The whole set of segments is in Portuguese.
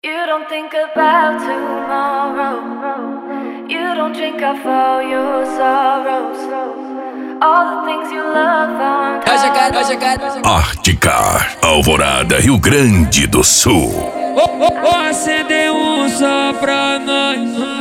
You don't think about tomorrow. You don't drink up all your sorrows. All the things you love aren't Ártica, Alvorada, Rio Grande do Sul. Acender um só pra nós,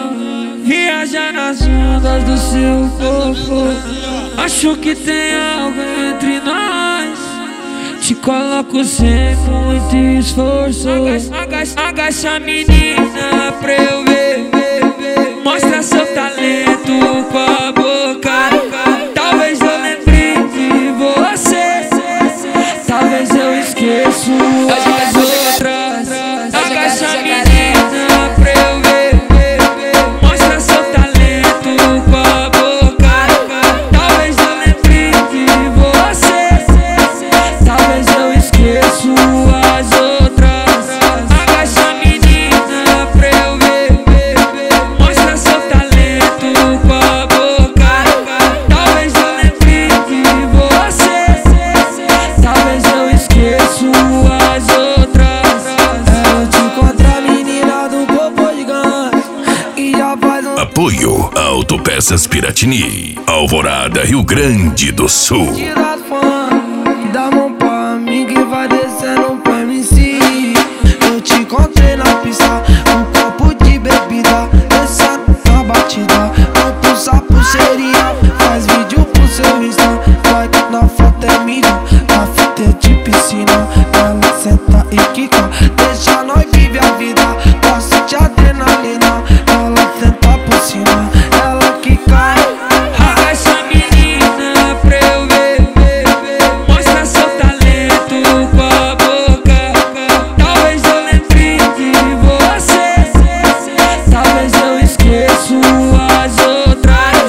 viajar nas ondas do seu corpo. Acho que tem algo entre nós. Te coloco sem muito esforço. Agacha menina pra eu ver. Mostra seu talento com a boca. Talvez eu lembre de você. Talvez eu esqueça as outras. Agacha menina pra eu ver. Mostra seu talento com a boca. Talvez eu lembre de você. Talvez eu esqueça as outras. Agacha menina pra eu ver. Mostra seu talento com a boca. Talvez eu lembre de você. Talvez eu esqueça as outras. Eu te encontro a menina do Popô Gigante e já faz um Apoio Autopeças Piratini, Alvorada, Rio Grande do Sul. tira fã e dá mão pra mim que vai descendo pra MC. Eu te encontrei na pista, um copo de bebida, descendo na batida. Vou pulsar pulseirinha, faz vídeo pro seu Insta. Vai que na foto é mídia, na fita é de piscina. Ela senta e quica, deixa nós viver a vida. Gosto de adrenalina, ela senta por cima, ela quica. Agacha menina pra eu ver. Mostra seu talento com a boca. Talvez eu lembre de você. Talvez eu esqueça as outras.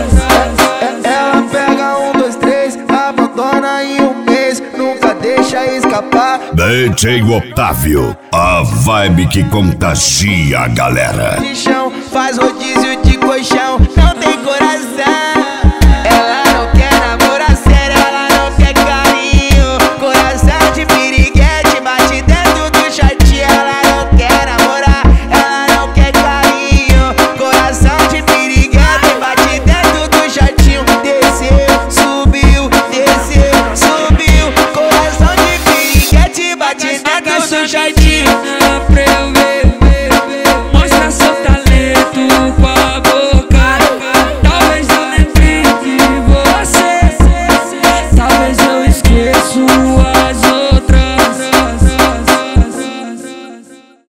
Ela pega 1, 2, 3, abandona em um mês, nunca deixa escapar. DJ Otávio, a vibe que contagia a galera. Lixão, faz rodízio de colchão, não tem